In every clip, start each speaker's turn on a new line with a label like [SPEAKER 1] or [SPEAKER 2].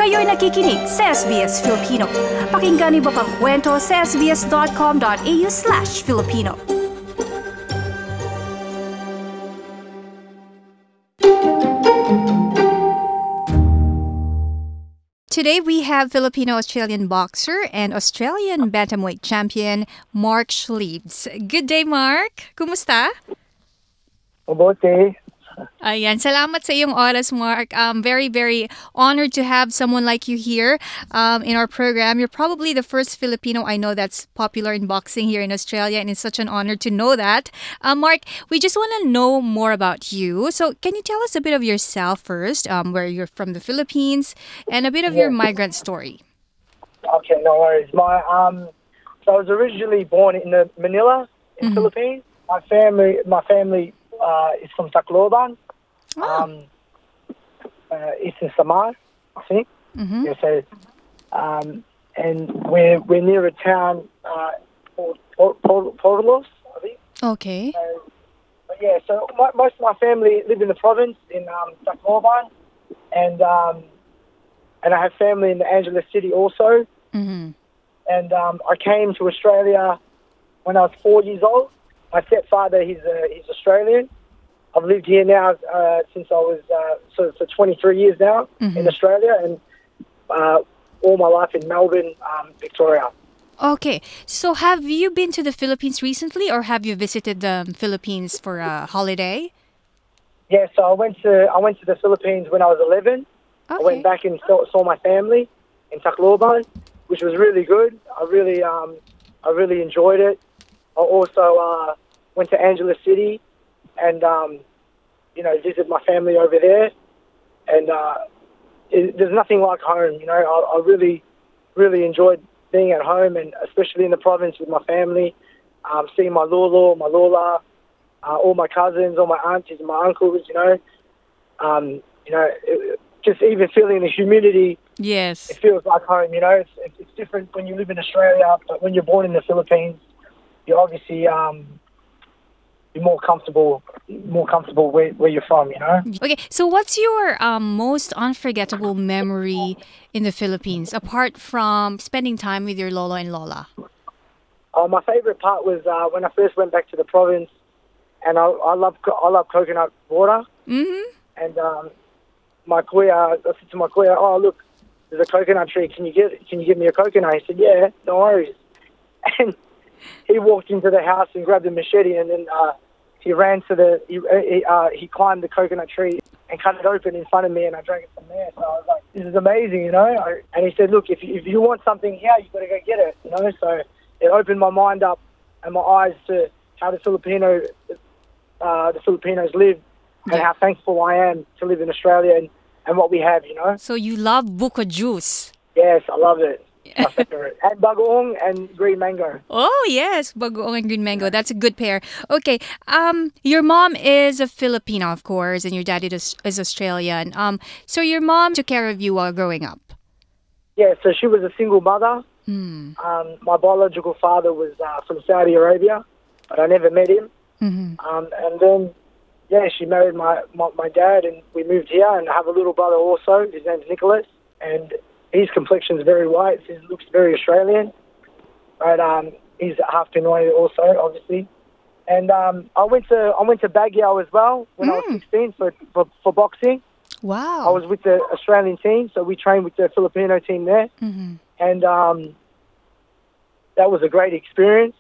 [SPEAKER 1] Kayo'y nakikinig sa SBS Filipino. Pakinggan niyo pa ang kwento sa sbs.com.au/Filipino. Today we have Filipino-Australian boxer and Australian bantamweight champion Mark Schliebs. Good day, Mark. Kumusta?
[SPEAKER 2] Mabuti.
[SPEAKER 1] Ayan, salamat sa iyong oras, Mark. Very, very honored to have someone like you here in our program. You're probably the first Filipino I know that's popular in boxing here in Australia, and it's such an honor to know that. Mark, we just want to know more about you. So can you tell us a bit of yourself first, where you're from the Philippines, and a bit of your migrant story?
[SPEAKER 2] Okay, no worries. So I was originally born in Manila, in Philippines. My family is from Tacloban. It's in Samar, I think. Yeah, so, and we're near a town called Portolos, I think.
[SPEAKER 1] Okay.
[SPEAKER 2] So most of my family live in the province in Tacloban, and I have family in the Angeles City also. And I came to Australia when I was 4 years old. My stepfather, he's Australian. I've lived here now since I was for 23 years now in Australia, and all my life in Melbourne, Victoria.
[SPEAKER 1] Okay, so have you been to the Philippines recently, or have you visited the Philippines for a holiday?
[SPEAKER 2] Yeah, so I went to the Philippines when I was 11.
[SPEAKER 1] Okay.
[SPEAKER 2] I went back and saw my family in Tacloban, which was really good. I really enjoyed it. I also went to Angeles City and visited my family over there. And there's nothing like home. I really enjoyed being at home, and especially in the province with my family, seeing my lolo, my lola, all my cousins, all my aunties and my uncles. Just even feeling the humidity.
[SPEAKER 1] Yes.
[SPEAKER 2] It feels like home. It's different when you live in Australia, but when you're born in the Philippines, you're obviously you're more comfortable where you're from.
[SPEAKER 1] Okay, so what's your most unforgettable memory in the Philippines, apart from spending time with your lolo and lola?
[SPEAKER 2] My favorite part was when I first went back to the province, and I love coconut water. And my kuya, I said to my kuya, "Oh, look, there's a coconut tree. Can you give me a coconut?" He said, "Yeah, no worries." And he walked into the house and grabbed a machete, and then he ran to he climbed the coconut tree and cut it open in front of me, and I drank it from there. So I was like, "This is amazing," And he said, "Look, if you want something here, you got to go get it," So it opened my mind up and my eyes to how the Filipinos live, and how thankful I am to live in Australia and what we have.
[SPEAKER 1] So you love buko juice?
[SPEAKER 2] Yes, I love it. My favorite. And bagoong and green mango.
[SPEAKER 1] Oh, yes, bagoong and green mango. That's a good pair. Okay, your mom is a Filipino, of course, and your dad is Australian. So your mom took care of you while growing up?
[SPEAKER 2] Yeah, so she was a single mother. My biological father was from Saudi Arabia, but I never met him. And then, she married my dad, and we moved here, and I have a little brother also. His name's Nicholas, and his complexion's very white. He looks very Australian, but he's half Pinoy also, obviously. And I went to Baguio as well when I was 16 for boxing.
[SPEAKER 1] Wow!
[SPEAKER 2] I was with the Australian team, so we trained with the Filipino team there, and that was a great experience.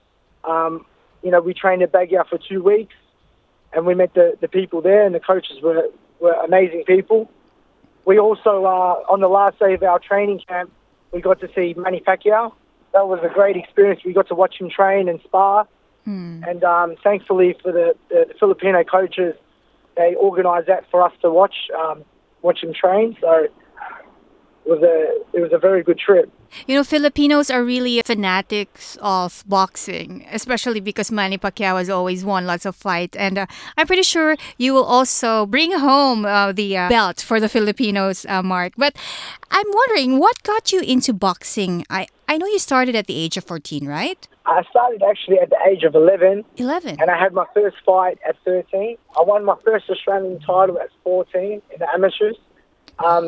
[SPEAKER 2] We trained at Baguio for 2 weeks, and we met the people there, and the coaches were amazing people. We also, on the last day of our training camp, we got to see Manny Pacquiao. That was a great experience. We got to watch him train and spar. And thankfully for the Filipino coaches, they organised that for us to watch him train. So it was a very good trip.
[SPEAKER 1] Filipinos are really fanatics of boxing, especially because Manny Pacquiao has always won lots of fights. And I'm pretty sure you will also bring home the belt for the Filipinos, Mark. But I'm wondering, what got you into boxing? I know you started at the age of 14, right?
[SPEAKER 2] I started actually at the age of 11.
[SPEAKER 1] 11?
[SPEAKER 2] And I had my first fight at 13. I won my first Australian title at 14 in the amateurs.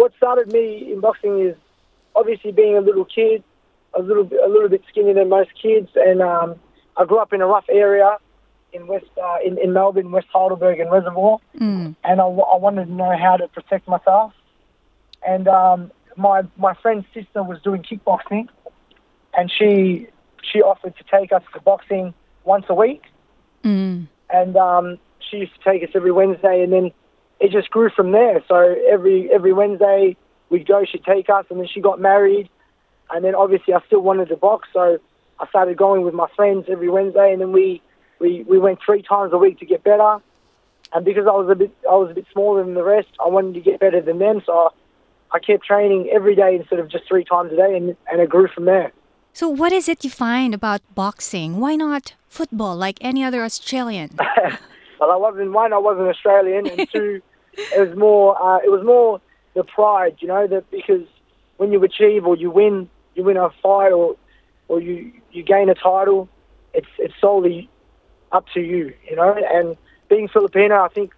[SPEAKER 2] what started me in boxing is obviously being a little kid, a little bit skinnier than most kids, and I grew up in a rough area in in Melbourne, West Heidelberg and Reservoir, and I wanted to know how to protect myself. And my friend's sister was doing kickboxing, and she offered to take us to boxing once a week, and she used to take us every Wednesday, and then it just grew from there. So every Wednesday we'd go, she'd take us, and then she got married, and then obviously I still wanted to box, so I started going with my friends every Wednesday, and then we went 3 times a week to get better. And because I was a bit smaller than the rest, I wanted to get better than them, so I kept training every day instead of just 3 times a day, and it grew from there.
[SPEAKER 1] So what is it you find about boxing? Why not football like any other Australian?
[SPEAKER 2] Well, I wasn't Australian, and 2, it was more the pride, that because when you achieve or you win a fight or you gain a title, it's solely up to you, And being Filipino, I think,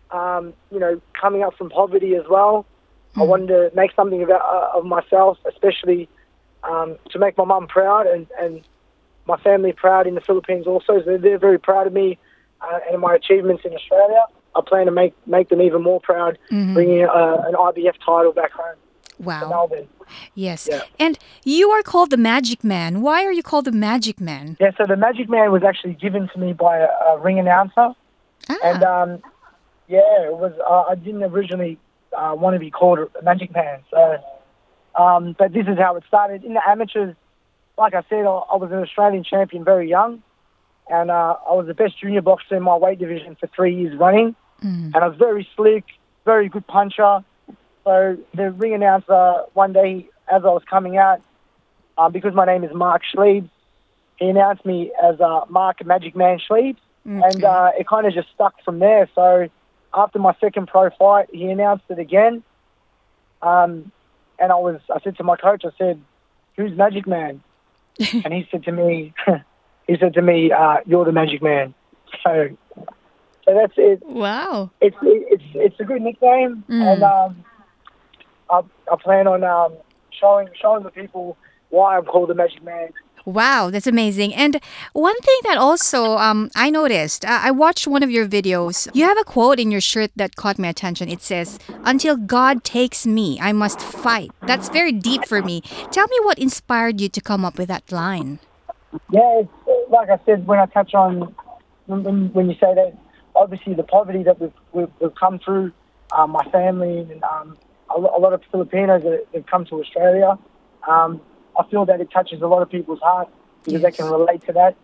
[SPEAKER 2] coming up from poverty as well, I wanted to make something of myself, especially to make my mum proud and my family proud in the Philippines also. So they're very proud of me and my achievements in Australia. I plan to make them even more proud, bringing an IBF title back home to Melbourne.
[SPEAKER 1] Yes.
[SPEAKER 2] Yeah.
[SPEAKER 1] And you are called the Magic Man. Why are you called the Magic Man?
[SPEAKER 2] Yeah, so the Magic Man was actually given to me by a ring announcer. And, it was. I didn't originally want to be called a Magic Man. So, but this is how it started. In the amateurs, like I said, I was an Australian champion very young. And I was the best junior boxer in my weight division for 3 years running. And I was very slick, very good puncher. So the ring announcer, one day, as I was coming out, because my name is Mark Schliebs, he announced me as Mark Magic Man Schliebs. And it kind of just stuck from there. So after my second pro fight, he announced it again. And I said to my coach, I said, "Who's Magic Man?" And he said to me, "You're the Magic Man." So that's it.
[SPEAKER 1] Wow.
[SPEAKER 2] It's a good nickname, and I plan on showing the people why I'm called the Magic Man.
[SPEAKER 1] Wow, that's amazing. And one thing that also I noticed, I watched one of your videos. You have a quote in your shirt that caught my attention. It says, "Until God takes me, I must fight." That's very deep for me. Tell me what inspired you to come up with that line.
[SPEAKER 2] Yeah, it's, like I said, when I touch on, when you say that, obviously the poverty that we've come through, my family and a lot of Filipinos that have come to Australia, I feel that it touches a lot of people's hearts because they can relate to that.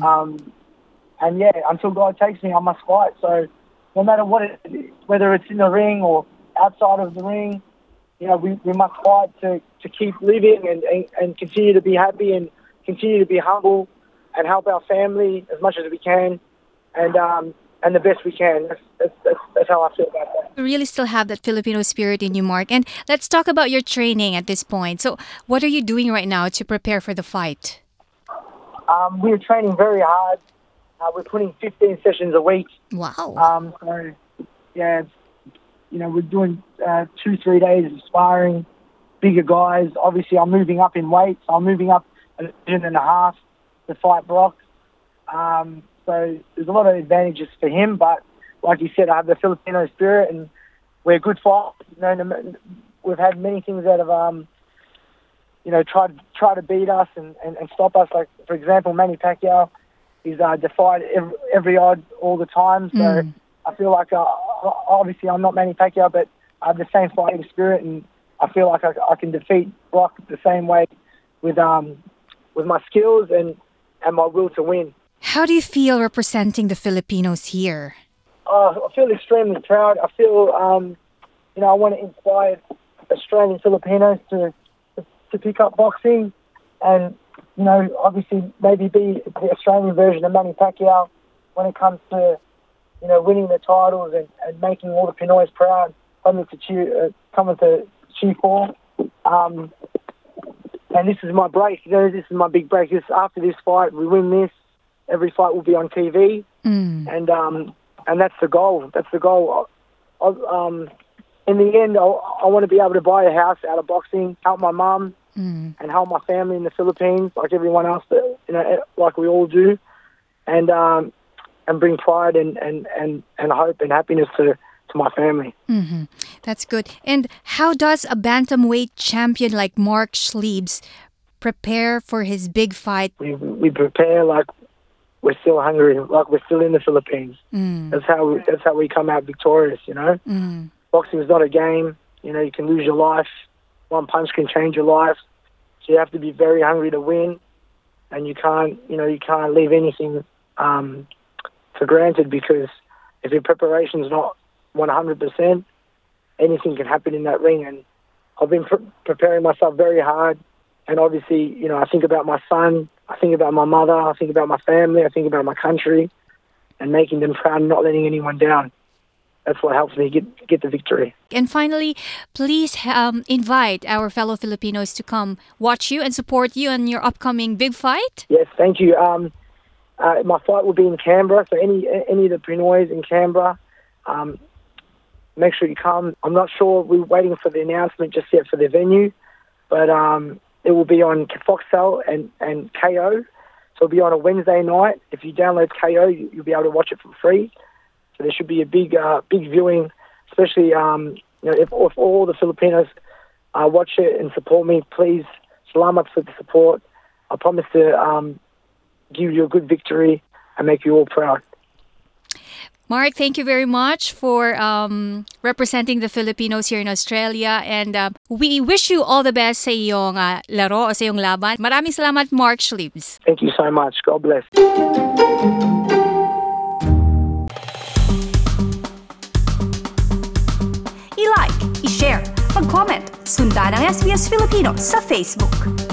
[SPEAKER 2] And yeah, until God takes me, I must fight. So no matter what it is, whether it's in the ring or outside of the ring, we must fight to keep living and continue to be happy and continue to be humble and help our family as much as we can and the best we can. That's how I feel about that.
[SPEAKER 1] You really still have that Filipino spirit in you, Mark. And let's talk about your training at this point. So what are you doing right now to prepare for the fight?
[SPEAKER 2] We're training very hard. We're putting 15 sessions a week.
[SPEAKER 1] Wow.
[SPEAKER 2] So, yeah, we're doing 2-3 days of sparring, bigger guys. Obviously, I'm moving up in weight, so I'm moving up a division and a half to fight Brock. So there's a lot of advantages for him, but like you said, I have the Filipino spirit, and we're good fighters. We've had many things that have, try to beat us and stop us. Like, for example, Manny Pacquiao, he's defied every odd all the time. So I feel like, obviously, I'm not Manny Pacquiao, but I have the same fighting spirit, and I feel like I can defeat Brock the same way with my skills and my will to win.
[SPEAKER 1] How do you feel representing the Filipinos here?
[SPEAKER 2] I feel extremely proud. I feel, I want to inspire Australian Filipinos to pick up boxing and, obviously maybe be the Australian version of Manny Pacquiao when it comes to, winning the titles and making all the Pinoys proud, coming to cheer for. And this is my break. This is my big break. After this fight, we win this. Every fight will be on TV, and that's the goal. That's the goal. in the end, I want to be able to buy a house out of boxing, help my mum, and help my family in the Philippines, like everyone else, that, like we all do, and bring pride and hope and happiness to my family.
[SPEAKER 1] That's good. And how does a bantamweight champion like Mark Schliebs prepare for his big fight?
[SPEAKER 2] We prepare like we're still hungry, like we're still in the Philippines. That's how we come out victorious. Boxing is not a game. You can lose your life. One punch can change your life. So you have to be very hungry to win, and you can't leave anything for granted, because if your preparation's not 100%, anything can happen in that ring. And I've been preparing myself very hard. And obviously, I think about my son, I think about my mother, I think about my family, I think about my country, and making them proud and not letting anyone down. That's what helps me get the victory.
[SPEAKER 1] And finally, please invite our fellow Filipinos to come watch you and support you in your upcoming big fight.
[SPEAKER 2] Yes, thank you. My fight will be in Canberra, so any of the Pinoys in Canberra, make sure you come. I'm not sure, we're waiting for the announcement just yet for the venue, but it will be on Foxtel and KO. So it'll be on a Wednesday night. If you download KO, you'll be able to watch it for free. So there should be a big viewing, especially if all the Filipinos watch it and support me. Please, salamat for the support. I promise to give you a good victory and make you all proud.
[SPEAKER 1] Mark, thank you very much for representing the Filipinos here in Australia, and we wish you all the best sa iyong laro o sa iyong laban. Maraming salamat, Mark Schliebs.
[SPEAKER 2] Thank you so much. God bless.
[SPEAKER 3] I-like, i-share, mag-comment, sundan ang SBS Filipino sa Facebook.